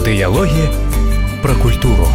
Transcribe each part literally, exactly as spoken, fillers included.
Дыялогі пра культуру.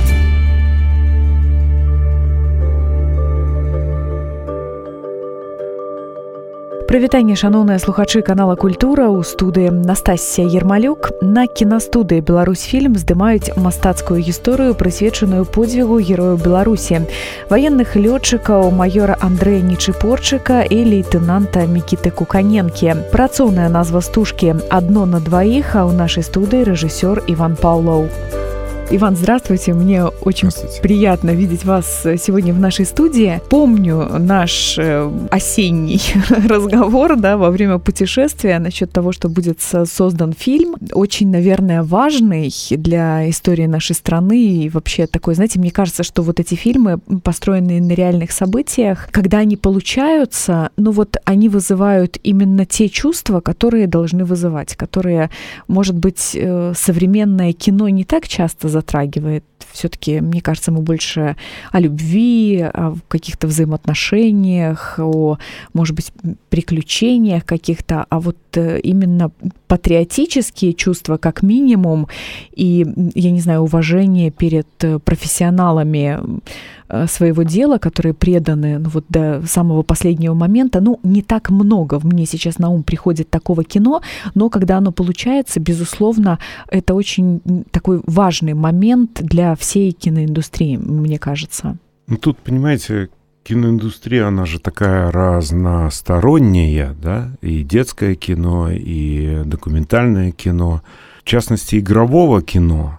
Прывітанне, шаноўныя слухачы канала Культура, у студыі Настасія Ермалюк. На кінастудыі Беларусьфільм здымаюць мастацкую гісторыю, прысвечаную подзвігу герояў Беларусі, ваенных лётчыкаў маёра Андрэя Нечыпорчыка і лейтэнанта Мікіты Куканенкі. Працоўная назва стужкі «Одно на двоих», а ў нашай студыі рэжысёр Иван Павлов. Иван, здравствуйте. Мне очень приятно видеть вас сегодня в нашей студии. Помню наш осенний разговор, да, во время путешествия насчет того, что будет создан фильм. Очень, наверное, важный для истории нашей страны. И вообще такой, знаете, мне кажется, что вот эти фильмы, построенные на реальных событиях, когда они получаются, ну вот они вызывают именно те чувства, которые должны вызывать, которые, может быть, современное кино не так часто затрагивает. Все-таки, мне кажется, мы больше о любви, о каких-то взаимоотношениях, о, может быть, приключениях каких-то, а вот именно патриотические чувства, как минимум, и, я не знаю, уважение перед профессионалами своего дела, которые преданы, ну, вот до самого последнего момента, ну, не так много мне сейчас на ум приходит такого кино, но когда оно получается, безусловно, это очень такой важный момент для всей киноиндустрии, мне кажется. Ну, тут, понимаете, киноиндустрия, она же такая разносторонняя, да, и детское кино, и документальное кино, в частности, игрового кино.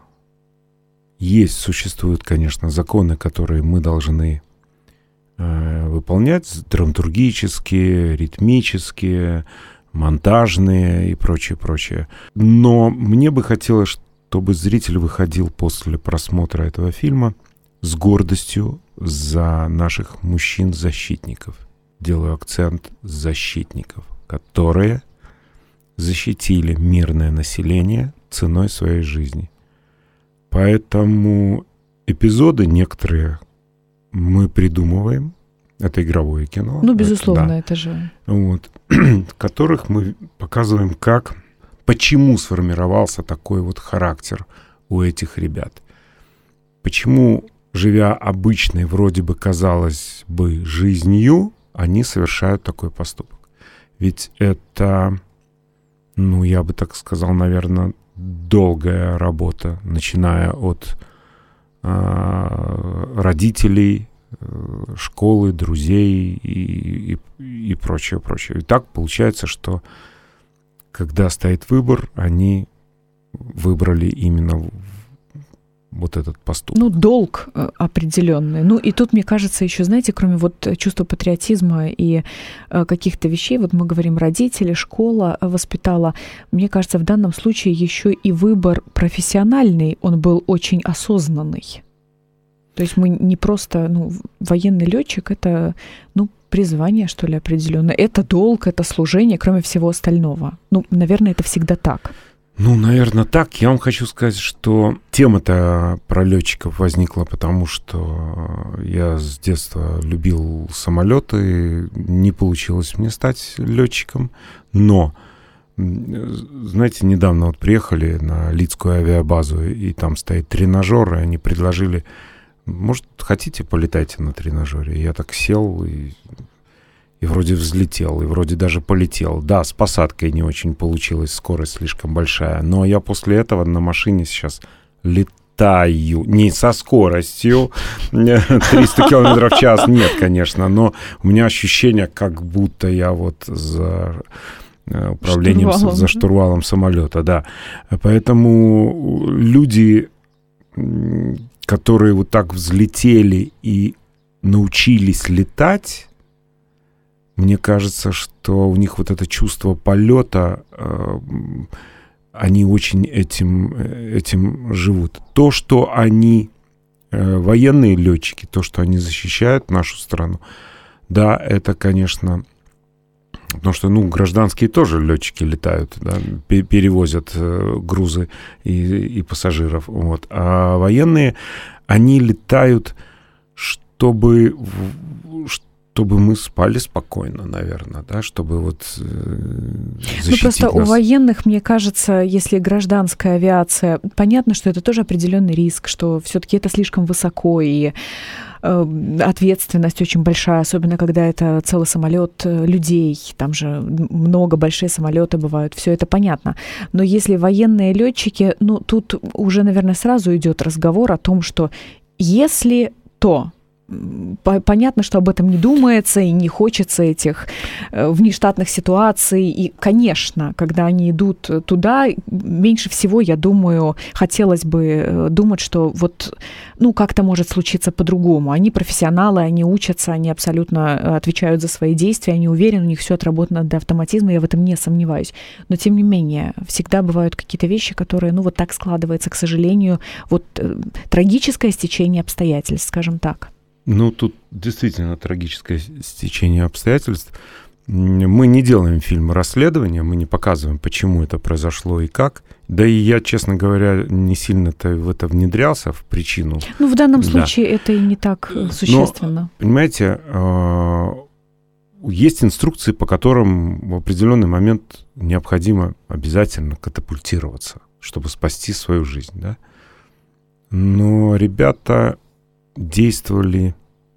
Есть, существуют, конечно, законы, которые мы должны э, выполнять, драматургические, ритмические, монтажные и прочее, прочее. Но мне бы хотелось, чтобы зритель выходил после просмотра этого фильма с гордостью за наших мужчин-защитников. Делаю акцент защитников, которые защитили мирное население ценой своей жизни. Поэтому эпизоды некоторые мы придумываем. Это игровое кино. Ну, безусловно, да. это же... Вот, в которых мы показываем, как, почему сформировался такой вот характер у этих ребят. Почему, живя обычной, вроде бы, казалось бы, жизнью, они совершают такой поступок. Ведь это, ну, я бы так сказал, наверное, долгая работа, начиная от э, родителей, э, школы, друзей и, и, и прочее, прочее. И так получается, что когда стоит выбор, они выбрали именно вот этот поступок. Ну, долг определенный. Ну, и тут, мне кажется, еще, знаете, кроме вот чувства патриотизма и каких-то вещей, вот мы говорим, родители, школа воспитала, мне кажется, в данном случае еще и выбор профессиональный, он был очень осознанный. То есть мы не просто, ну, военный летчик, это, ну, призвание, что ли, определенное. Это долг, это служение, кроме всего остального. Ну, наверное, это всегда так. Ну, наверное, так. Я вам хочу сказать, что тема-то про летчиков возникла, потому что я с детства любил самолеты, не получилось мне стать летчиком, но, знаете, недавно вот приехали на Лидскую авиабазу, и там стоит тренажер, и они предложили, может, хотите, полетайте на тренажере? Я так сел и... И вроде взлетел, и вроде даже полетел. Да, с посадкой не очень получилось, скорость слишком большая. Но я после этого на машине сейчас летаю. Не со скоростью триста километров в час, нет, конечно. Но у меня ощущение, как будто я вот за управлением, штурвалом. за штурвалом самолета, да. Поэтому люди, которые вот так взлетели и научились летать, мне кажется, что у них вот это чувство полета, э, они очень этим, этим живут. То, что они, э, военные летчики, то, что они защищают нашу страну, да, это, конечно, потому что, ну, гражданские тоже летчики летают, да, перевозят э, грузы и, и пассажиров, вот. А военные, они летают, чтобы... чтобы мы спали спокойно, наверное, да, чтобы вот э, защитить Ну, просто нас. У военных, мне кажется, если гражданская авиация, понятно, что это тоже определенный риск, что все-таки это слишком высоко, и э, ответственность очень большая, особенно когда это целый самолет людей, там же много, большие самолеты бывают, все это понятно. Но если военные летчики, ну, тут уже, наверное, сразу идет разговор о том, что если то... Понятно, что об этом не думается и не хочется этих внештатных ситуаций. И, конечно, когда они идут туда, меньше всего, я думаю, хотелось бы думать, что вот, ну, как-то может случиться по-другому. Они профессионалы, они учатся, они абсолютно отвечают за свои действия, они уверены, у них все отработано до автоматизма, я в этом не сомневаюсь. Но, тем не менее, всегда бывают какие-то вещи, которые, ну, вот так складываются, к сожалению, вот трагическое стечение обстоятельств, скажем так. Ну, тут действительно трагическое стечение обстоятельств. Мы не делаем фильм расследования, мы не показываем, почему это произошло и как. Да и я, честно говоря, не сильно-то в это внедрялся, в причину. Ну, в данном да. случае это и не так существенно. Но, понимаете, есть инструкции, по которым в определенный момент необходимо обязательно катапультироваться, чтобы спасти свою жизнь, да. Но ребята действовали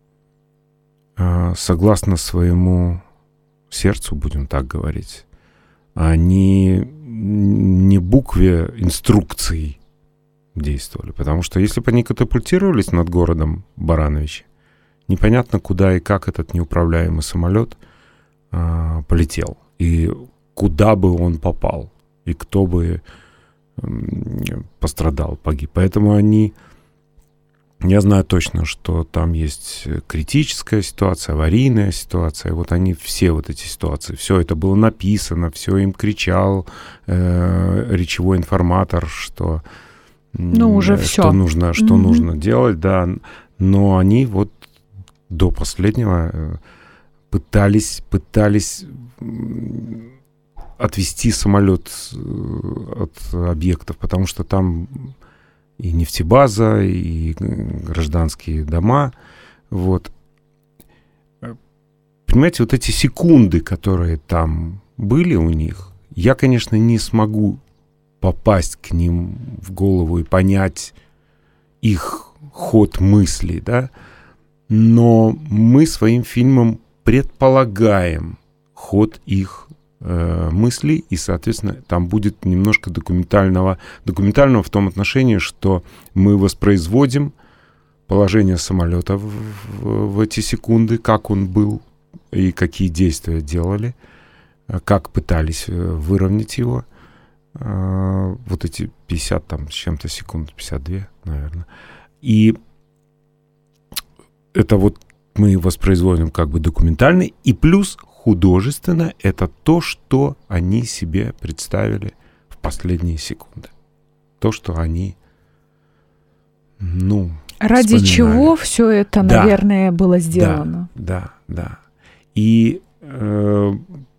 э, согласно своему сердцу, будем так говорить, а не, не букве инструкций действовали. Потому что если бы они катапультировались над городом Барановичи, непонятно, куда и как этот неуправляемый самолет э, полетел, и куда бы он попал, и кто бы э, пострадал, погиб. Поэтому они... Я знаю точно, что там есть критическая ситуация, аварийная ситуация. Вот они все вот эти ситуации, все это было написано, все им кричал э, речевой информатор, что, ну, уже что все. нужно, что mm-hmm. нужно делать, да. Но они вот до последнего пытались, пытались отвести самолет от объектов, потому что там и нефтебаза, и гражданские дома. Вот. Понимаете, вот эти секунды, которые там были у них, я, конечно, не смогу попасть к ним в голову и понять их ход мыслей, да, но мы своим фильмом предполагаем ход их мыслей, и, соответственно, там будет немножко документального, документального в том отношении, что мы воспроизводим положение самолета в, в, в эти секунды, как он был и какие действия делали, как пытались выровнять его. Вот эти пятьдесят там с чем-то секунд, пятьдесят две, наверное. И это вот мы воспроизводим как бы документально, и плюс художественно это то, что они себе представили в последние секунды. То, что они, ну, ради вспоминали. чего все это, да, наверное, было сделано. Да, да, да. И э,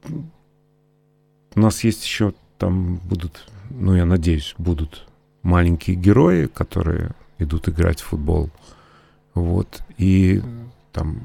у нас есть еще там будут, ну, я надеюсь, будут маленькие герои, которые идут играть в футбол. Вот. И там...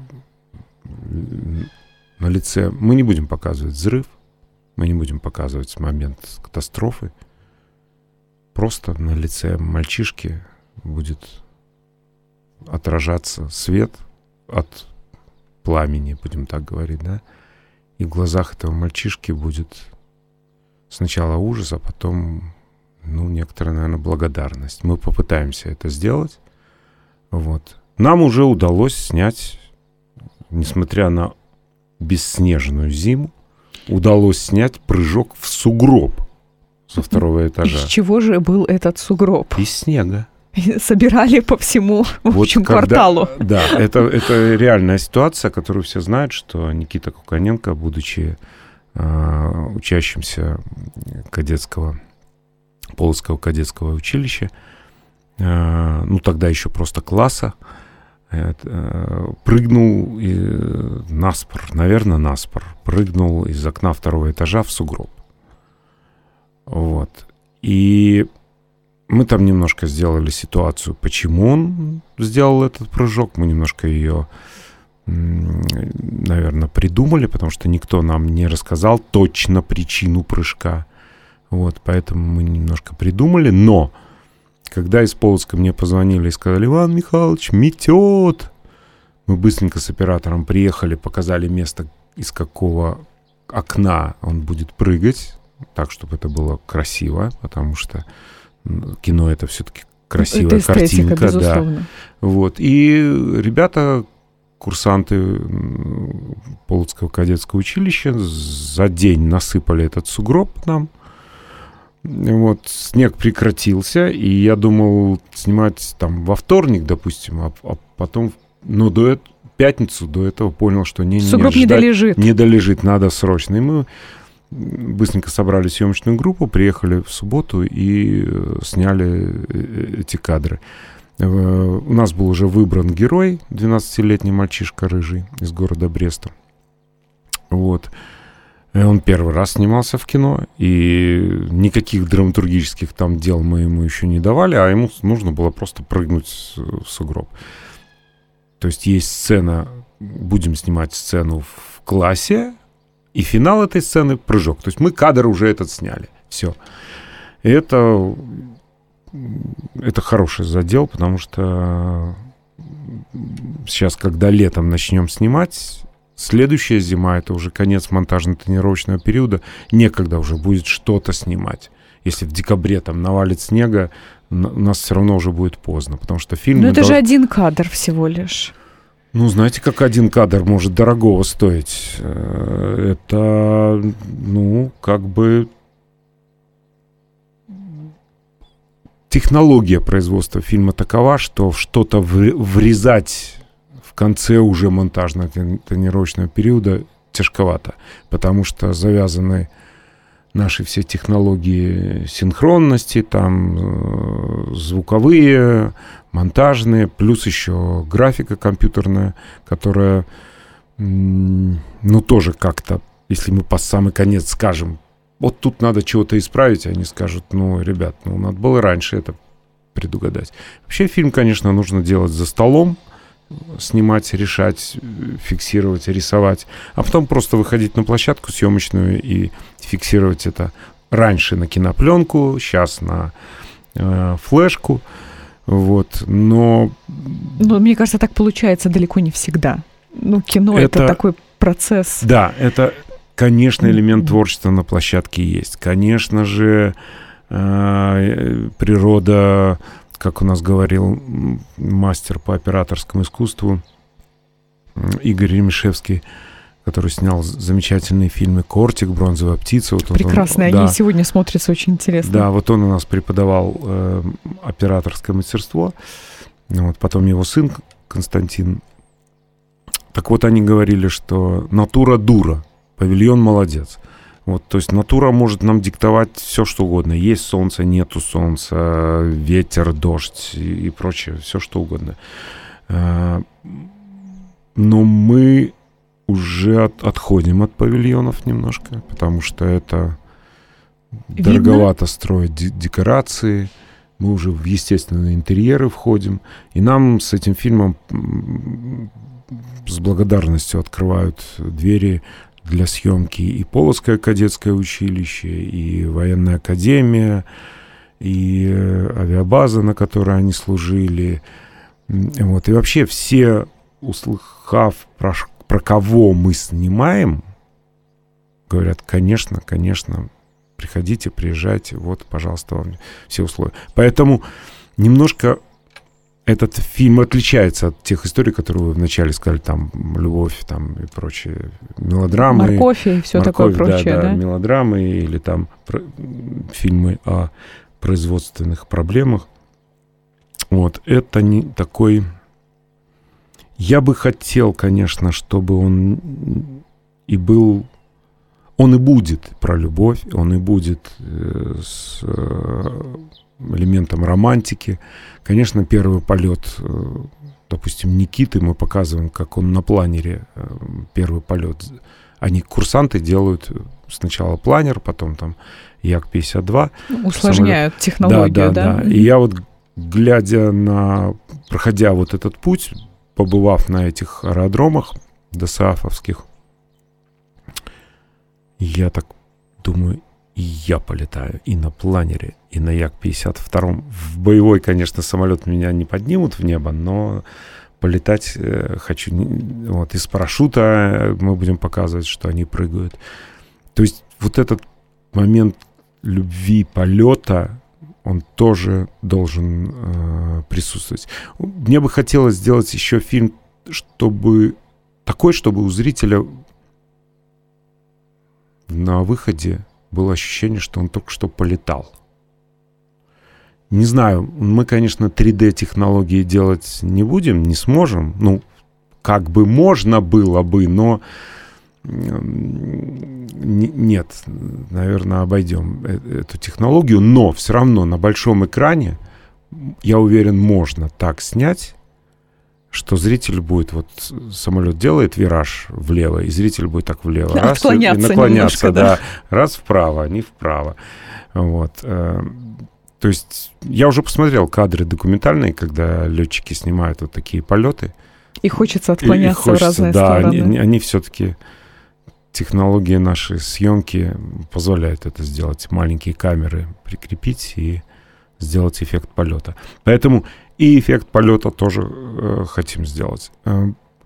На лице мы не будем показывать взрыв, мы не будем показывать момент катастрофы. Просто на лице мальчишки будет отражаться свет от пламени, будем так говорить, да. И в глазах этого мальчишки будет сначала ужас, а потом, ну, некоторая, наверное, благодарность. Мы попытаемся это сделать. Вот. Нам уже удалось снять, несмотря на бесснежную зиму, удалось снять прыжок в сугроб со второго этажа. Из чего же был этот сугроб? Из снега. Собирали по всему, в вот общем, когда, кварталу. Да, это, это реальная ситуация, которую все знают, что Никита Куканенко, будучи э, учащимся кадетского, Полоцкого кадетского училища, э, ну тогда еще просто класса, прыгнул и наспор, наверное, наспор, прыгнул из окна второго этажа в сугроб. Вот. И мы там немножко сделали ситуацию, почему он сделал этот прыжок. Мы немножко ее наверное, придумали, потому что никто нам не рассказал точно причину прыжка. Вот, поэтому мы немножко придумали. Но когда из Полоцка мне позвонили и сказали: Иван Михайлович, метет, мы быстренько с оператором приехали, показали место, из какого окна он будет прыгать, так, чтобы это было красиво, потому что кино — это все-таки красивая это эстетика, картинка. Безусловно. Да. Вот. И ребята, курсанты Полоцкого кадетского училища, за день насыпали этот сугроб нам. Вот. Снег прекратился, и я думал снимать там во вторник, допустим, а, а потом, ну, до этого, пятницу до этого понял, что не, сугроб не, не долежит. Не долежит, надо срочно. И мы быстренько собрали съемочную группу, приехали в субботу и сняли эти кадры. У нас был уже выбран герой, двенадцатилетний мальчишка рыжий из города Бреста. Вот. Он первый раз снимался в кино, и никаких драматургических там дел мы ему еще не давали, а ему нужно было просто прыгнуть в сугроб. То есть есть сцена, будем снимать сцену в классе, и финал этой сцены — прыжок. То есть мы кадр уже этот сняли. Все. И это... Это хороший задел, потому что сейчас, когда летом начнем снимать, следующая зима — это уже конец монтажно-тренировочного периода, некогда уже будет что-то снимать. Если в декабре там навалит снега, у нас все равно уже будет поздно, потому что фильм... Но это дол... же один кадр всего лишь. Ну, знаете, как один кадр может дорогого стоить? Это, ну, как бы... Технология производства фильма такова, что что-то врезать в конце уже монтажно-тренировочного периода тяжковато, потому что завязаны наши все технологии синхронности, там звуковые, монтажные, плюс еще графика компьютерная, которая, ну, тоже как-то, если мы по самый конец скажем, вот тут надо чего-то исправить, они скажут: ну, ребят, ну, надо было раньше это предугадать. Вообще фильм, конечно, нужно делать за столом, снимать, решать, фиксировать, рисовать, а потом просто выходить на площадку съемочную и фиксировать это раньше на кинопленку, сейчас на э, флешку. Вот, но... Но мне кажется, так получается далеко не всегда. Ну, кино — это, это такой процесс. Да, это... Конечно, элемент творчества на площадке есть. Конечно же, э, природа, как у нас говорил мастер по операторскому искусству Игорь Ремишевский, который снял замечательные фильмы «Кортик», «Бронзовая птица». Вот прекрасно, он, они да, сегодня смотрятся очень интересно. Да, вот он у нас преподавал э, операторское мастерство. Вот, потом его сын Константин. Так вот, они говорили, что натура дура. Павильон молодец. Вот, то есть натура может нам диктовать все, что угодно. Есть солнце, нету солнца, ветер, дождь и, и прочее, все, что угодно. Но мы уже от, отходим от павильонов немножко, потому что это видно? Дороговато строить д- декорации. Мы уже в естественные интерьеры входим. И нам с этим фильмом с благодарностью открывают двери для съемки и Полоцкое кадетское училище, и военная академия, и авиабаза, на которой они служили. Вот. И вообще все, услыхав про, про кого мы снимаем, говорят: конечно, конечно, приходите, приезжайте, вот, пожалуйста, вам все условия. Поэтому немножко этот фильм отличается от тех историй, которые вы вначале сказали, там, любовь, там, и прочие мелодрамы. Морковь и все морковь, такое прочее, да, да? да, мелодрамы или там про, фильмы о производственных проблемах. Вот, это не такой... Я бы хотел, конечно, чтобы он и был... Он и будет про любовь, он и будет э, с э, элементом романтики. Конечно, первый полет, э, допустим, Никиты, мы показываем, как он на планере, э, первый полет. Они, курсанты, делают сначала планер, потом там Як пятьдесят два. Усложняют самолет. Технологию, да? Да, да, да. И я вот, глядя на... Проходя вот этот путь, побывав на этих аэродромах досаафовских, я так думаю, и я полетаю и на планере, и на Як пятьдесят два. В боевой, конечно, самолет меня не поднимут в небо, но полетать э, хочу. Вот, из парашюта мы будем показывать, что они прыгают. То есть вот этот момент любви полета, он тоже должен э, присутствовать. Мне бы хотелось сделать еще фильм, чтобы такой, чтобы у зрителя на выходе было ощущение, что он только что полетал. Не знаю, мы, конечно, три дэ-технологии делать не будем, не сможем. Ну, как бы можно было бы, но нет, наверное, обойдем эту технологию. Но все равно на большом экране, я уверен, можно так снять, что зритель будет, вот самолет делает вираж влево, и зритель будет так влево. Раз, отклоняться и наклоняться, немножко, да. да. Раз вправо, не вправо. Вот. То есть я уже посмотрел кадры документальные, когда летчики снимают вот такие полеты. И хочется отклоняться и, и хочется, в разные да, стороны. Они, они все-таки, технологии нашей съемки позволяют это сделать. Маленькие камеры прикрепить и сделать эффект полета. Поэтому и эффект полета тоже э, хотим сделать. Э,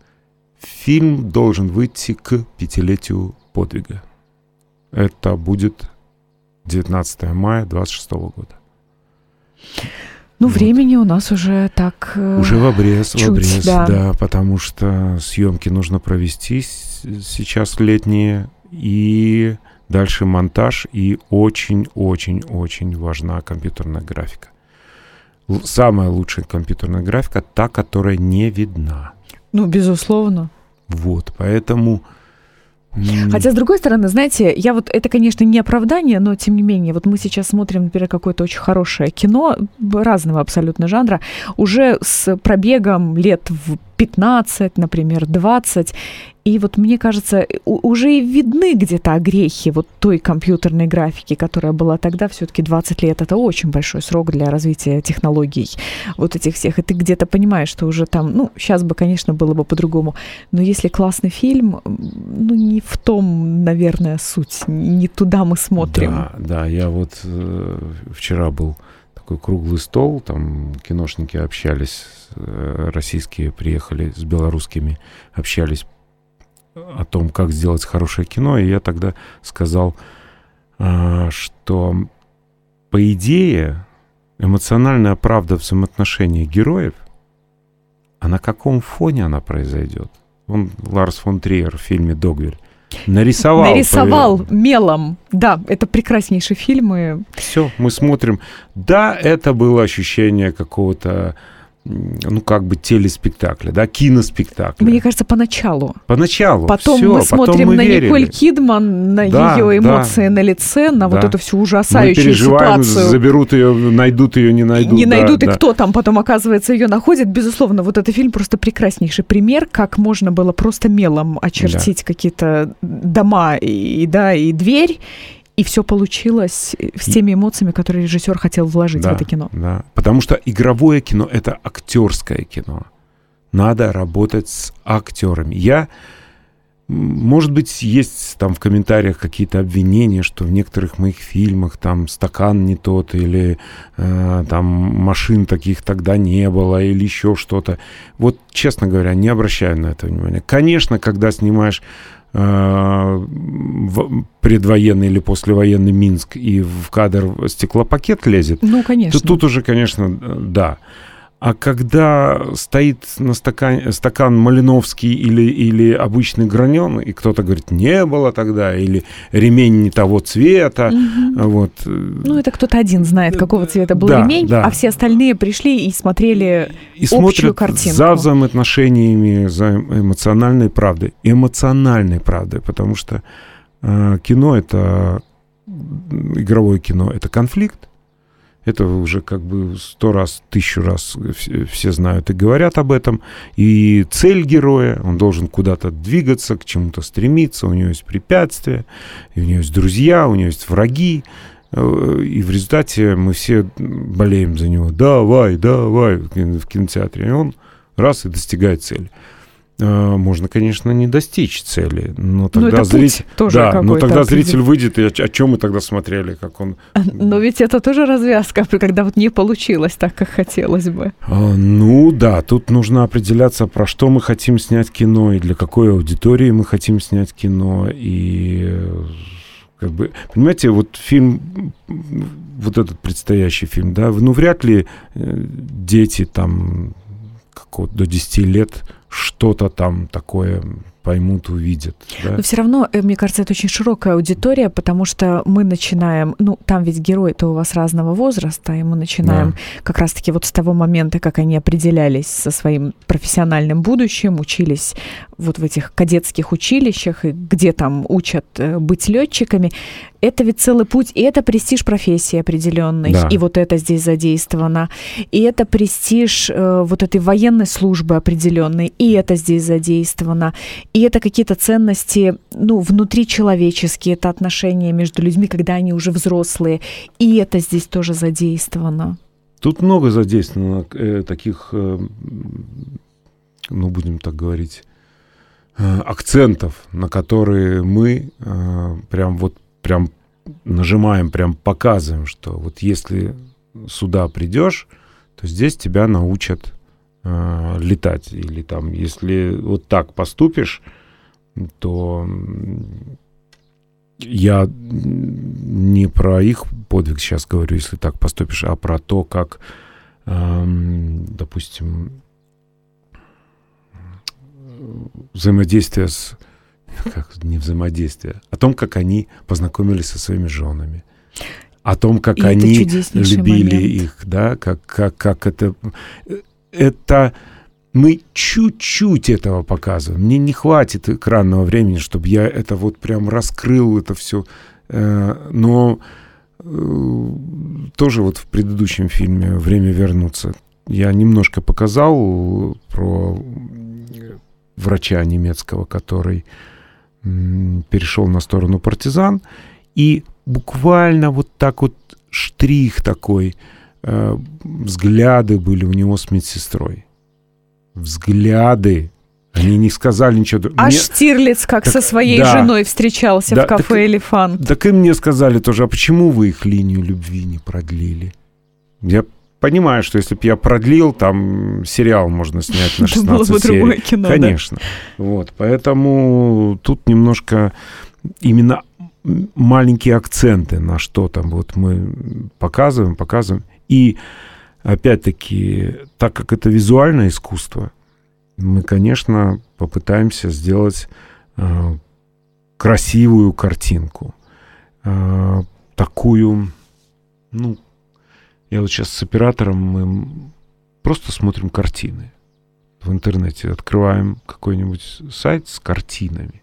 фильм должен выйти к пятилетию подвига. Это будет девятнадцатого мая двадцать шестого года. Ну, вот. Времени у нас уже так... Э, уже в обрез, чуть, в обрез, да. да, потому что съемки нужно провести сейчас летние, и дальше монтаж, и очень-очень-очень важна компьютерная графика. Л- самая лучшая компьютерная графика — та, которая не видна. Ну, безусловно. Вот, поэтому... Хотя, с другой стороны, знаете, я вот, это, конечно, не оправдание, но, тем не менее, вот мы сейчас смотрим, например, какое-то очень хорошее кино, разного абсолютно жанра, уже с пробегом лет в пятнадцать, например, двадцать, и вот мне кажется, уже и видны где-то огрехи вот той компьютерной графики, которая была тогда, все-таки двадцать лет, это очень большой срок для развития технологий вот этих всех, и ты где-то понимаешь, что уже там, ну, сейчас бы, конечно, было бы по-другому, но если классный фильм, ну, не в том, наверное, суть, не туда мы смотрим. Да, да, я вот э, вчера был такой круглый стол, там киношники общались, э, российские приехали с белорусскими, общались о том, как сделать хорошее кино, и я тогда сказал, э, что по идее эмоциональная правда взаимоотношений героев, а на каком фоне она произойдет? Он, Ларс фон Триер в фильме «Догвиль» нарисовал. Нарисовал по... мелом. Да, это прекраснейший фильм. И... Все, мы смотрим. Да, это было ощущение какого-то, ну, как бы телеспектакля, да, киноспектакля. Мне кажется, поначалу. Поначалу. Потом всё, мы смотрим потом мы на верили. Николь Кидман, на да, ее эмоции да, на лице, на да. вот эту всю ужасающую мы переживаем, ситуацию. Заберут ее, найдут ее, не найдут. Не да, найдут, да. и кто там потом, оказывается, ее находит. Безусловно, вот этот фильм просто прекраснейший пример, как можно было просто мелом очертить да. какие-то дома и, да, и дверь, и все получилось с теми эмоциями, которые режиссер хотел вложить да, в это кино. Да, потому что игровое кино — это актерское кино. Надо работать с актерами. Я, может быть, есть там в комментариях какие-то обвинения, что в некоторых моих фильмах там стакан не тот, или э, там машин таких тогда не было, или еще что-то. Вот, честно говоря, не обращаю на это внимания. Конечно, когда снимаешь предвоенный или послевоенный Минск, и в кадр стеклопакет лезет, ну, конечно. то тут уже, конечно, да. А когда стоит на стакане, стакан Малиновский или, или обычный гранен, и кто-то говорит, не было тогда, или ремень не того цвета, угу. вот. Ну, это кто-то один знает, какого цвета был да, ремень, да. а все остальные пришли и смотрели и общую картинку. За взаимоотношениями, за эмоциональной правдой. Эмоциональной правдой, потому что э, кино — это игровое кино, это конфликт. Это уже как бы сто раз, тысячу раз все, все знают и говорят об этом. И цель героя, он должен куда-то двигаться, к чему-то стремиться, у него есть препятствия, и у него есть друзья, у него есть враги. И в результате мы все болеем за него. Давай, давай, в кинотеатре. И он раз и достигает цели. Можно, конечно, не достичь цели, но тогда но зритель, тоже да, но тогда определен. Зритель выйдет, и о, о чем мы тогда смотрели, как он. Но ведь это тоже развязка, когда вот не получилось так, как хотелось бы. А, ну да, тут нужно определяться, про что мы хотим снять кино и для какой аудитории мы хотим снять кино, и как бы, понимаете, вот фильм, вот этот предстоящий фильм, да, ну вряд ли дети там как, до десяти лет что-то там такое поймут, увидят. Да? Но все равно, мне кажется, это очень широкая аудитория, потому что мы начинаем, ну, там ведь герои-то у вас разного возраста, и мы начинаем да. как раз-таки вот с того момента, как они определялись со своим профессиональным будущим, учились вот в этих кадетских училищах, и где там учат быть летчиками. Это ведь целый путь, и это престиж профессии определенный, да. и вот это здесь задействовано, и это престиж э, вот этой военной службы определенной, и это здесь задействовано, и это какие-то ценности, ну, внутричеловеческие, это отношения между людьми, когда они уже взрослые, и это здесь тоже задействовано. Тут много задействовано э, таких, э, ну, будем так говорить, э, акцентов, на которые мы э, прям вот прям нажимаем, прям показываем, что вот если сюда придешь, то здесь тебя научат э, летать. Или там, если вот так поступишь, то я не про их подвиг сейчас говорю, если так поступишь, а про то, как, э, допустим, взаимодействие с... Как не взаимодействие, о том, как они познакомились со своими женами, о том, как и они любили момент. Их, да, как, как, как это... Это мы чуть-чуть этого показываем. Мне не хватит экранного времени, чтобы я это вот прям раскрыл, это все. Но тоже вот в предыдущем фильме «Время вернуться» я немножко показал про врача немецкого, который перешел на сторону партизан, и буквально вот так вот штрих такой, э, взгляды были у него с медсестрой. Взгляды. Они не сказали ничего. А мне... Штирлиц как так, со своей да, женой встречался да, в кафе так, «Элефант». Так и мне сказали тоже, а почему вы их линию любви не продлили? Я понимаю, что если бы я продлил, там сериал можно снять на шестнадцать серий. Было бы другое кино, конечно. Да? Вот, поэтому тут немножко именно маленькие акценты на что там вот мы показываем, показываем. И опять-таки, так как это визуальное искусство, мы, конечно, попытаемся сделать э, красивую картинку. Э, такую, ну, я вот сейчас с оператором, мы просто смотрим картины в интернете. Открываем какой-нибудь сайт с картинами.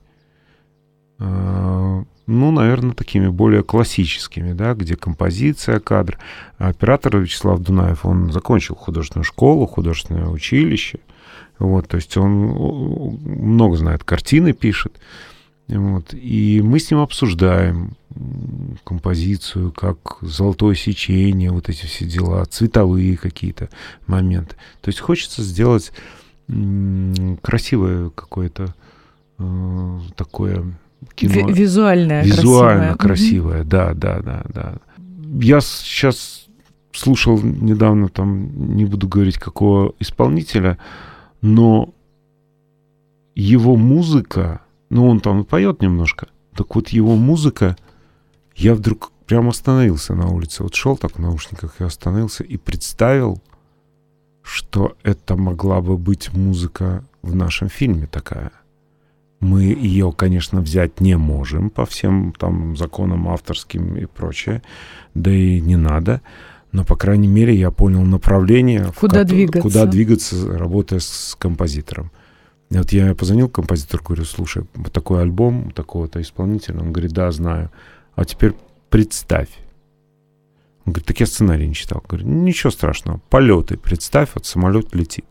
Ну, наверное, такими более классическими, да, где композиция, кадр. А оператор Вячеслав Дунаев, он закончил художественную школу, художественное училище. Вот, то есть он много знает, картины пишет. Вот, и мы с ним обсуждаем композицию, как золотое сечение, вот эти все дела, цветовые какие-то моменты. То есть хочется сделать м- красивое какое-то э- такое кино. Визуальное, Визуально красивое. красивое, да, да, да, да. Я сейчас слушал недавно, там, не буду говорить, какого исполнителя, но его музыка, ну, он там и поет немножко, так вот его музыка, я вдруг прям остановился на улице, вот шел так в наушниках и остановился, и представил, что это могла бы быть музыка в нашем фильме такая. Мы ее, конечно, взять не можем по всем там законам авторским и прочее, да и не надо, но, по крайней мере, я понял направление, куда, в ко- двигаться. куда двигаться, работая с композитором. И вот я позвонил композитору, говорю, слушай, вот такой альбом такого-то исполнителя. Он говорит, да, знаю. А теперь представь. Он говорит, так я сценарий не читал. Говорю, ничего страшного, полеты представь, вот самолет летит.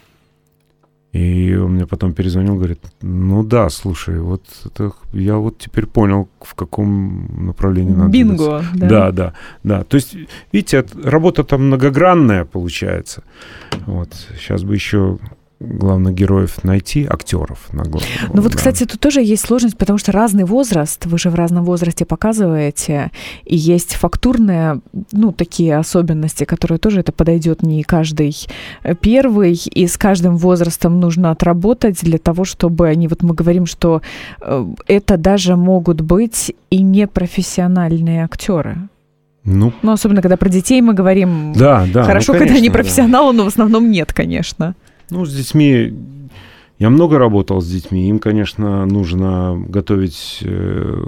И он мне потом перезвонил, говорит, ну да, слушай, вот это, я вот теперь понял, в каком направлении надо Бинго, двигаться. да. Да, да, да. То есть, видите, работа там многогранная получается. Вот. Сейчас бы еще главных героев найти, актеров. На глав... Ну вот, да. кстати, тут тоже есть сложность, потому что разный возраст, вы же в разном возрасте показываете, и есть фактурные, ну, такие особенности, которые тоже это подойдет не каждый первый, и с каждым возрастом нужно отработать для того, чтобы они, вот мы говорим, что это даже могут быть и непрофессиональные актеры. Ну, ну, особенно, когда про детей мы говорим. Да, да. Хорошо, ну, конечно, когда они профессионалы, да. Но в основном нет, конечно. Ну, с детьми... Я много работал с детьми. Им, конечно, нужно готовить, э,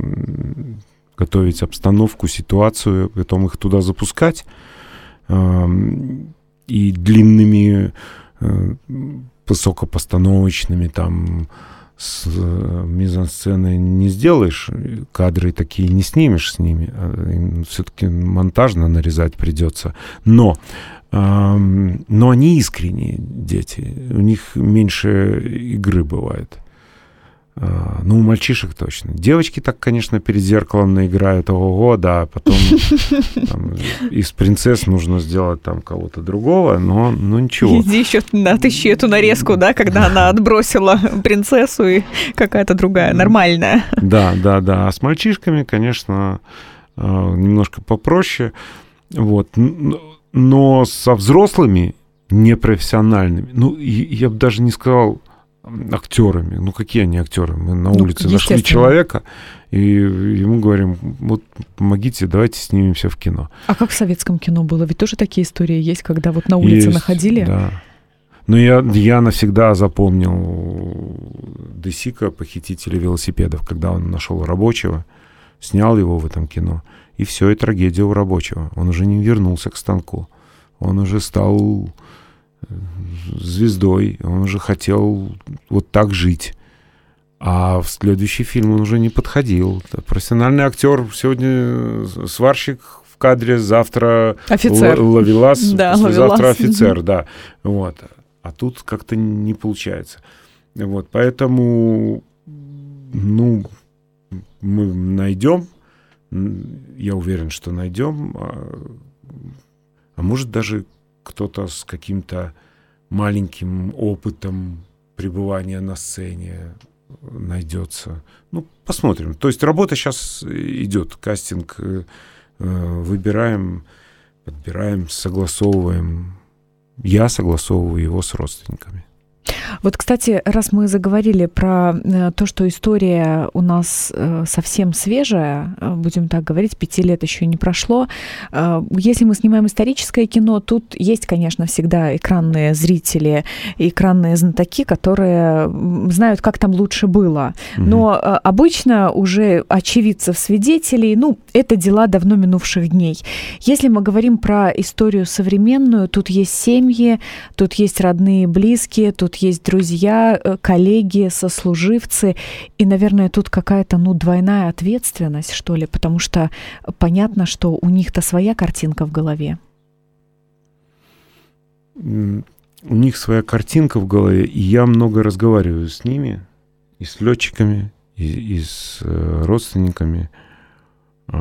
готовить обстановку, ситуацию, потом их туда запускать. Э, и длинными, э, высокопостановочными там... с мизансценой не сделаешь, кадры такие не снимешь с ними, все-таки монтажно нарезать придется. Но, эм, но они искренние дети, у них меньше игры бывает. Э, ну, у мальчишек точно. Девочки так, конечно, перед зеркалом наиграют, ого-го, да, потом там, из принцесс нужно сделать там кого-то другого, но ну, ничего. Иди еще отыщи эту нарезку, да, когда она отбросила принцессу и какая-то другая, нормальная. Да, да, да. А с мальчишками, конечно, немножко попроще. Вот. Но со взрослыми, непрофессиональными, ну, я бы даже не сказал актерами. Ну, какие они актеры? Мы на улице ну, нашли человека, и ему говорим, вот помогите, давайте снимемся в кино. А как в советском кино было? Ведь тоже такие истории есть, когда вот на улице есть, находили? Да. Но я, я навсегда запомнил Десика, похитителя велосипедов, когда он нашел рабочего, снял его в этом кино, и все, и трагедия у рабочего. Он уже не вернулся к станку. Он уже стал звездой, он уже хотел вот так жить. А в следующий фильм он уже не подходил. Профессиональный актер сегодня сварщик в кадре, завтра офицер. Л- ловелас, да, завтра офицер, да. Вот. А тут как-то не получается. Вот. Поэтому, ну, мы найдем, я уверен, что найдем, а, а может даже кто-то с каким-то маленьким опытом пребывания на сцене найдется. Ну, посмотрим. То есть работа сейчас идет, кастинг э, выбираем, подбираем, согласовываем. Я согласовываю его с родственниками. Вот, кстати, раз мы заговорили про то, что история у нас совсем свежая, будем так говорить, пяти лет еще не прошло. Если мы снимаем историческое кино, тут есть, конечно, всегда экранные зрители, экранные знатоки, которые знают, как там лучше было. Но mm-hmm. обычно уже очевидцев, свидетелей, ну, это дела давно минувших дней. Если мы говорим про историю современную, тут есть семьи, тут есть родные, близкие, тут есть друзья, коллеги, сослуживцы, и, наверное, тут какая-то, ну, двойная ответственность, что ли, потому что понятно, что у них-то своя картинка в голове. У них своя картинка в голове, и я много разговариваю с ними, и с летчиками, и, и с э, родственниками э,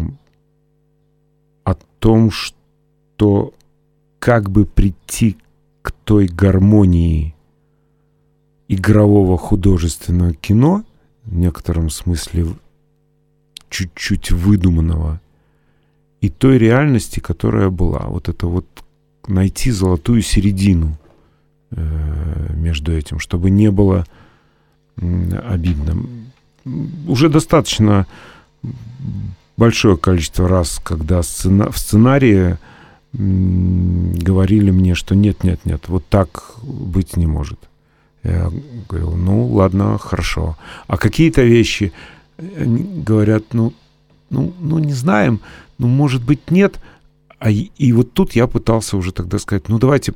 о том, что как бы прийти к той гармонии игрового художественного кино, в некотором смысле чуть-чуть выдуманного, и той реальности, которая была. Вот это вот найти золотую середину э, между этим, чтобы не было э, обидно. Уже достаточно большое количество раз, когда сцена- в сценарии м- говорили мне, что нет-нет-нет, вот так быть не может. Я говорил, ну, ладно, хорошо. А какие-то вещи говорят, ну, ну, ну, не знаем, ну, может быть, нет. А и, и вот тут я пытался уже тогда сказать, ну, давайте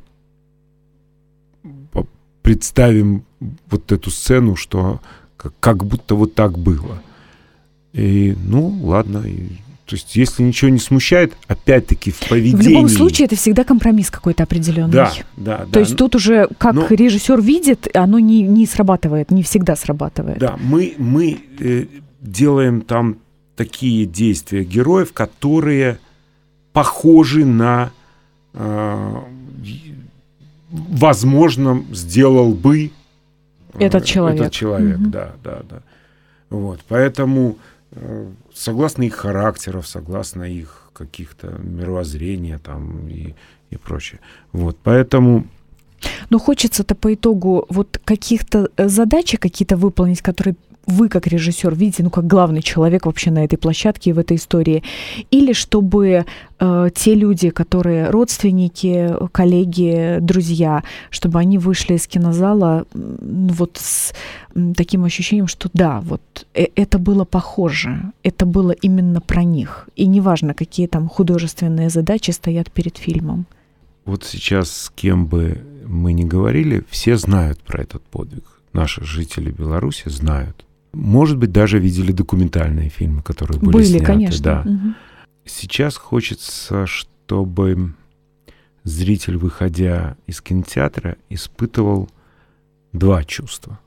представим вот эту сцену, что как, как будто вот так было. И, ну, ладно, и, то есть, если ничего не смущает, опять-таки в поведении... В любом случае, это всегда компромисс какой-то определенный. Да, да, да. То есть, тут уже, как но... режиссер видит, оно не, не срабатывает, не всегда срабатывает. Да, мы, мы э, делаем там такие действия героев, которые похожи на... Э, возможно, сделал бы этот человек. Этот человек, угу. да, да, да. Вот, поэтому согласно их характеров, согласно их каких-то мировоззрения там и, и прочее. Вот, поэтому... Но хочется-то по итогу вот каких-то задач какие-то выполнить, которые вы, как режиссер, видите, ну, как главный человек вообще на этой площадке и в этой истории, или чтобы э, те люди, которые родственники, коллеги, друзья, чтобы они вышли из кинозала ну, вот с таким ощущением, что да, вот э- это было похоже, это было именно про них, и неважно, какие там художественные задачи стоят перед фильмом. Вот сейчас с кем бы мы ни говорили, все знают про этот подвиг. Наши жители Беларуси знают. Может быть, даже видели документальные фильмы, которые были, были сняты. Конечно. Да. Угу. Сейчас хочется, чтобы зритель, выходя из кинотеатра, испытывал два чувства.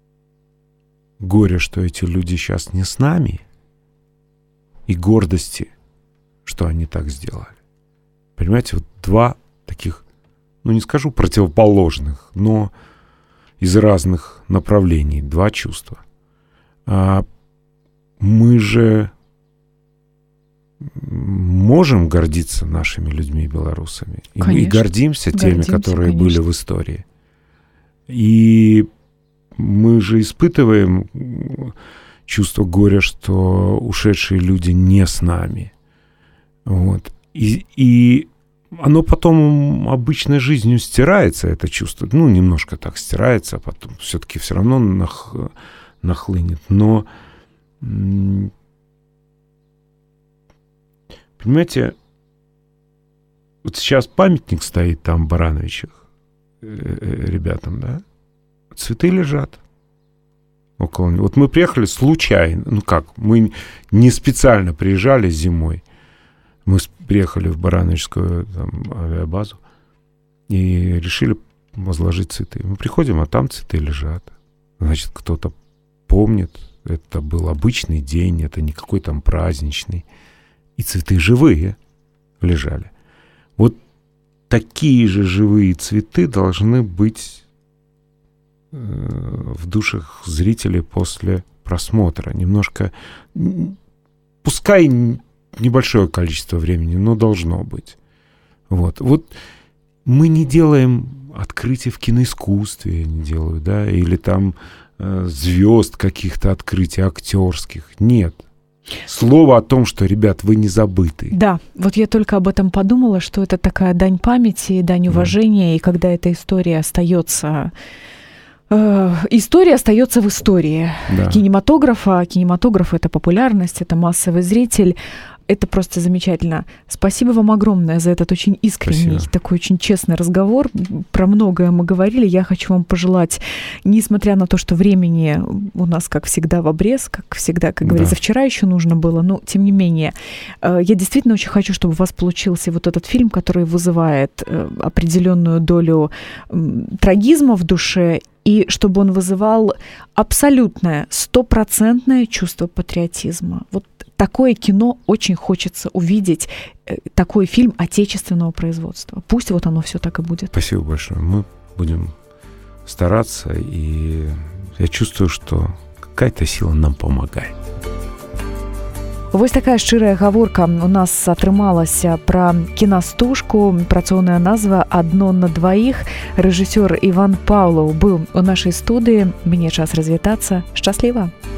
Горе, что эти люди сейчас не с нами, и гордости, что они так сделали. Понимаете, вот два таких, ну не скажу противоположных, но из разных направлений, два чувства. А мы же можем гордиться нашими людьми, белорусами. И мы гордимся теми, гордимся, которые конечно. Были в истории. И мы же испытываем чувство горя, что ушедшие люди не с нами. Вот. И, и оно потом обычной жизнью стирается, это чувство. Ну, немножко так стирается, а потом все-таки все равно нах, нахлынет. Но, понимаете, вот сейчас памятник стоит там в Барановичах ребятам, да? Цветы лежат около него. Вот мы приехали случайно, ну как, мы не специально приезжали зимой. Мы приехали в Барановичскую там, авиабазу и решили возложить цветы. Мы приходим, а там цветы лежат. Значит, кто-то помнит, это был обычный день, это не какой там праздничный. И цветы живые лежали. Вот такие же живые цветы должны быть э, в душах зрителей после просмотра. Немножко, пускай небольшое количество времени, но должно быть. Вот. Вот мы не делаем открытий в киноискусстве, я не делаю, да, или там э, звезд каких-то открытий актерских. Нет. Слово о том, что, ребят, вы не забыты. Да, вот я только об этом подумала, что это такая дань памяти, дань уважения, да. И когда эта история остается... Э, история остается в истории да. кинематографа. Кинематограф — это популярность, это массовый зритель. Это просто замечательно. Спасибо вам огромное за этот очень искренний, Спасибо. Такой очень честный разговор. Про многое мы говорили. Я хочу вам пожелать, несмотря на то, что времени у нас, как всегда, в обрез, как всегда, как говорится, да. вчера еще нужно было, но тем не менее, я действительно очень хочу, чтобы у вас получился вот этот фильм, который вызывает определенную долю трагизма в душе, и чтобы он вызывал абсолютное, стопроцентное чувство патриотизма. Вот такое кино очень хочется увидеть, такой фильм отечественного производства. Пусть вот оно все так и будет. Спасибо большое. Мы будем стараться, и я чувствую, что какая-то сила нам помогает. Вось такая шчырая гаворка у нас атрымалася пра кінастужку. Працоўная назва «Адно на дваіх». Рэжысёр Іван Паўлаў быў у нашай студыі. Мне час развітацца. Шчасліва!